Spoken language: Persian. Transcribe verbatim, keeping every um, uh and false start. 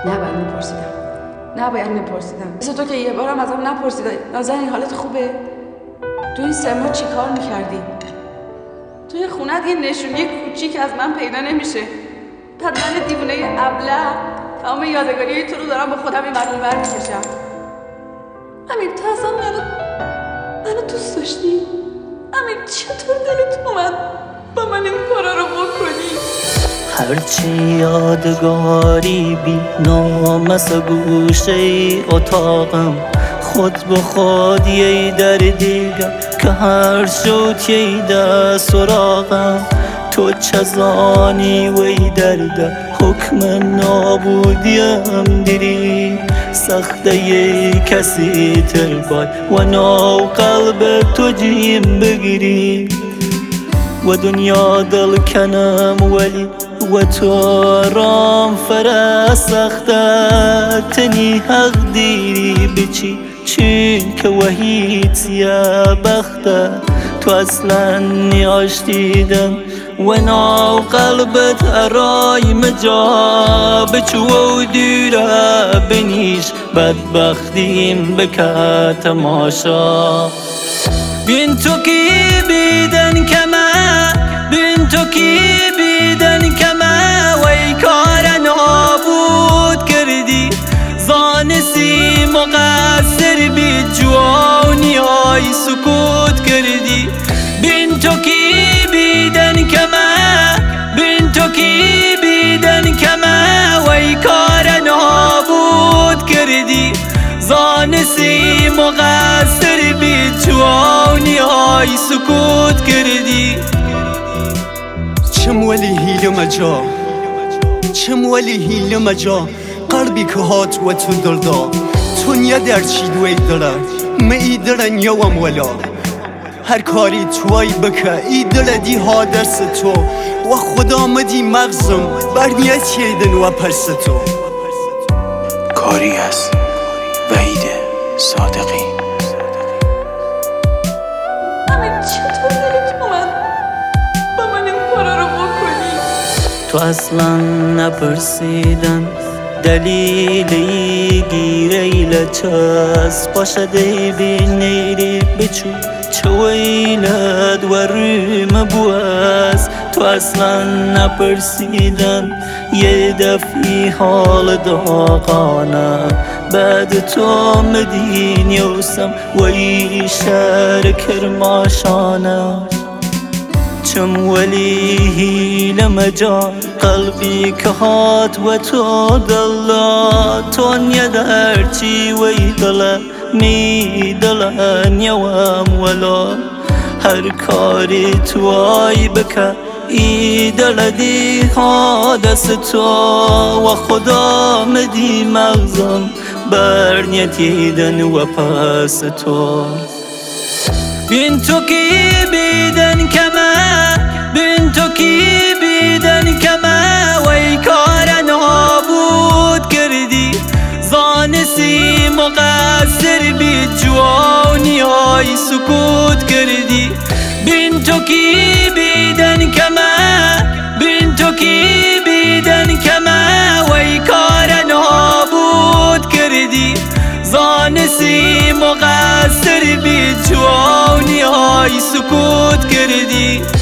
نباید میپرسیدم نباید میپرسیدم مثل تو که یه بارم ازم نپرسیدم نازنین حالت خوبه؟ تو این سه ماه چی کار میکردی؟ توی خونت یه نشونی کوچیک از من پیدا نمیشه. بعد من دیوونه ابله تمام یادگاری تو رو دارم با خودم این مدون بر میکشم. امیر تو اصلا منو منو دوست داشتی؟ امیر چطور دلت اومد با من این کارا رو بکنی؟ هرچی یادگاری بی نامس گوشه اتاقم خود به خود یه در دیگم که هر شد یه در سراغم تو چزانی وی درده حکم نابودیم دیری سخته یه کسی تر بای و نو قلب تو جیم بگیری و دنیا دل کنم ولی و تو رام فرا سخته تنی حق دیری بچی چین که وحید یا بخته تو اصلا نیاش دیدم و ناو قلبت ارای مجا بچو و دیره بنیش بدبختیم بکه تماشا بین تو کی بیدن کمه بین تو کی بیدن کمه و ای کار نابود کردی زانسی مقصر بی جوانی های سکوت کردی بین تو کی بیدن کمه بین تو کی بیدن کمه و ای کار نابود کردی زانسی مقصر بی جوانی های سکوت کردی چم ولی هیل مجا چم ولی هیل مجا قلبی که هات و تو دلدا تو نیا در چی دوی داره ما ای داره نیوام ولا هر کاری توی بکه ای دل دی ها درس تو و خدا مدی مغزم بر نیت ییدن و پرس تو کاری هست وحید صادقی. امیر چطور دلت اومد با من این کارا رو بکنی؟ تو اصلا نپرسیدن دلیلی گیره لچاس باشده بینیری بچو چویلد و ریم بواز تو اصلا نپرسیدن یه دفعی حال داغانه بعد تو مدین یوسم و ای شهر کرماشانه چم ولی هیل مجا قلبی که هات و تو دلا تو نیا درچی وی دلا می دلا نیوام ولا هر کاری توی بکه ای دل دی ها دست تو و خدا مدی مغزم بر نیت ییدن و پس تو بین تو کی بیدن کمه بین تو کی بیدن کمه و ای کار نابود کردی زانسی مقصر بی جوانی های سکوت کردی بین تو کی بیدن کمه بین تو کی بیدن کمه و ای کار نابود کردی زانسی مقصر بی جوانی های سکوت کردی